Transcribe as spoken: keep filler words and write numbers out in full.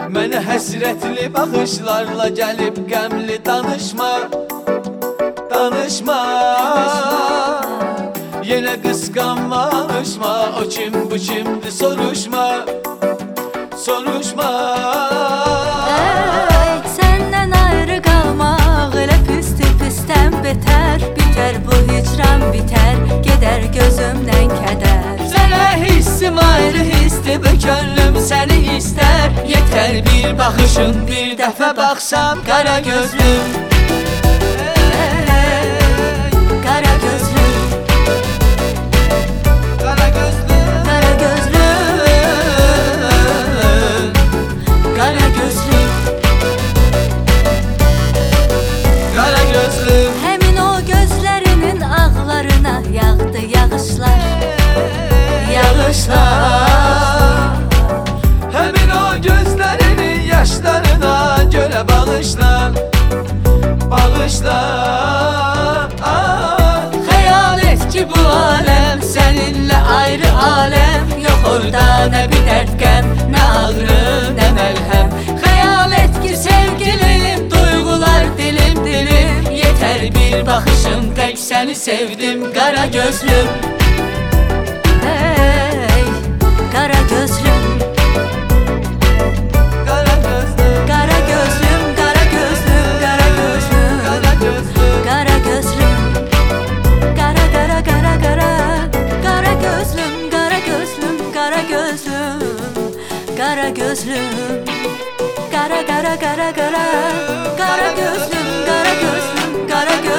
Mənə həsrətli baxışlarla gəlib qəmli danışma, danışma. Yenə qısqanma, alışma, o kim bu kimdir soruşma, soruşma. Ey, səndən ayrı qalmaq elə pisdir, pisdən betər. Bitər bu hicran, bitər, gedər gözümdən kədər. Sənə hissim ayrı hisdir, bu könlüm səni istər. Yetər bir baxışın, bir dəfə baxsam qara gözlüm, Qara gözlüm, qara gözlüm, qara gözlüm, qara gözlüm. qara gözlüm. Həmin o gözlərinin ağlarına yağdı yağışlar, yağışlar. Həmin o gözlərinin yaşlarına görə bağışla, bağışla. Ah, Xəyal et ki bu aləm səninlə ayrı aləm. Yox orada nə bir dərd qəm, nə ağrı, nə məlhəm. Xəyal et ki sevgilim, duyğular dilim dilim. Yetər bir baxışım, tək səni sevdim qara gözlüm. Hey, qara gözlüm, qara gözlüm, qara gözlüm, qara gözlüm, qara gözlüm, qara gözlüm. qara gözlüm, qara qara qara qara, qara gözlüm, qara gözlüm, qara gözlüm, qara gözlüm, qara qara qara qara, qara gözlüm, qara gözlüm, qara gözlüm.